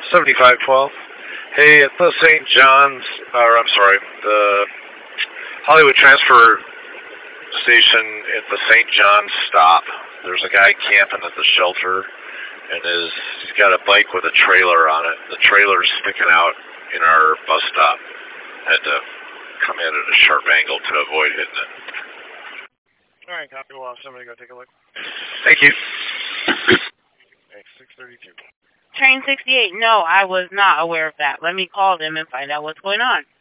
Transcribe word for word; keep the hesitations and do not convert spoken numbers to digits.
seventy-five twelve. Hey, at the Saint John's, or I'm sorry, the Hollywood Transfer Station at the Saint John's stop. There's a guy camping at the shelter, and is he's got a bike with a trailer on it. The trailer's sticking out in our bus stop. Had to come in at a sharp angle to avoid hitting it. All right, copy. We'll have somebody go take a look. Thank you. Thanks, six thirty-two. Train sixty-eight, no, I was not aware of that. Let me call them and find out what's going on.